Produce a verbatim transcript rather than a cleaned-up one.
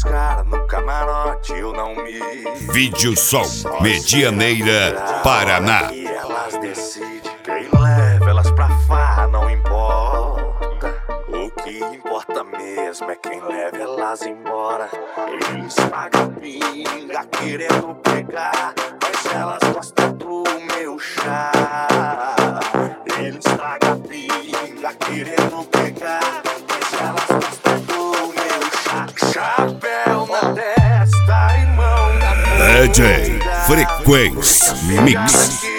os caras no camarote, eu não me... Vídeo Som, Medianeira, Paraná. E elas decidem quem leva elas pra farra, não importa. O que importa mesmo é quem leva elas embora. Eles pagam pinga querendo pegar, mas elas gostam do meu chá. Eles pagam pinga querendo pegar, mas elas gostam do meu chá. Chapéu na testa e mão na D J Frequência Mix.